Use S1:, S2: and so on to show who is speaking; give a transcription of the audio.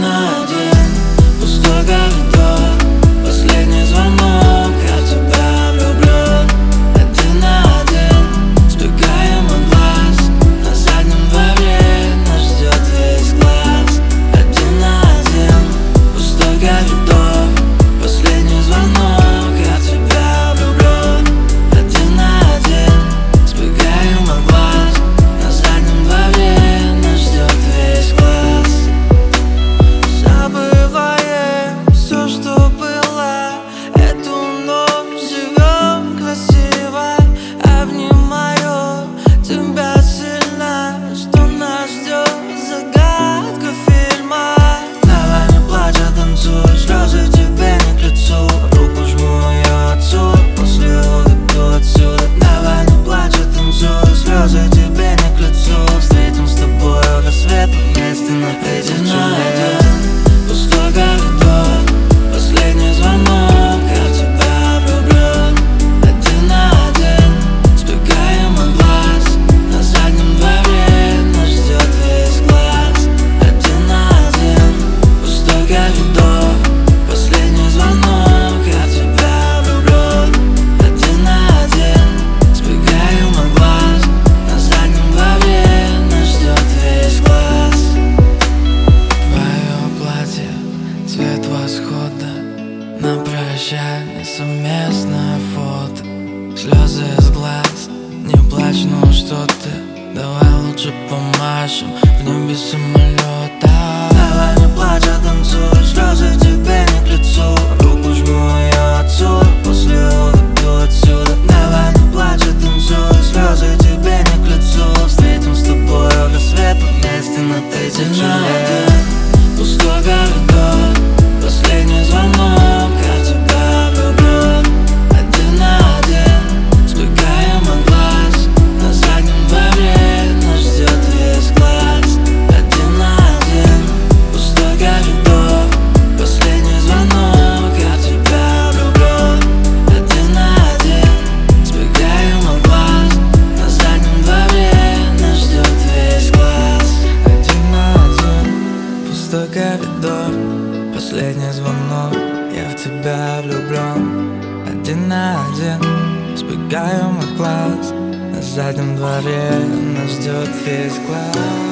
S1: на один, пустой коридор, последний звонок, я в тебя влюблен. Один на один, сбегаем от глаз, на заднем дворе нас ждет весь класс. Один на один, пустой коридор, последний звонок, я в тебя влюблен. Один на один, сбегаем от глаз, на заднем дворе нас ждет весь класс. Забываем все, что было, эту ночь живем красиво. Обнимаю тебя сильно, что нас ждет загадка фильма. Давай не плачь, а танцуй, слезы тебе не к лицу. Руку жму ее отцу, после уведу отсюда. Давай не плачь, а танцуй, слезы тебе не к лицу. Встретим с тобой рассвет вместе на один на один, пустой коридор, последний звонок, я в тебя влюблен. Один на один, сбегаем от глаз, на заднем дворе нас ждет весь класс. Один на один, пустой коридор, последний звонок, я в тебя влюблен. Один на один, сбегаем от глаз, на заднем дворе нас ждет весь класс. Твое платье, цвет восхода, на прощание совместное фото. Слезы из глаз, не плачь, ну что ты, давай лучше помашем в небе самолета. Давай не плачь, а танцуй, слезы тебе не к лицу. Руку жму ее отцу, после уведу отсюда. Давай не плачь, а танцуй, слезы тебе не к лицу. Встретим с тобой рассвет вместе на тысячу лет. Пустой коридор, последний звонок, я в тебя влюблен. Один на один, сбегаем от глаз, на заднем дворе нас ждет весь класс. Один на один, пустой коридор, последний звонок, я в тебя влюблен. Один на один, сбегаем от глаз, на заднем дворе нас ждет весь класс. Один на один, пустой коридор, последний звонок, я в тебя влюблен. Один на один, сбегаем от глаз, на заднем дворе нас ждет весь класс.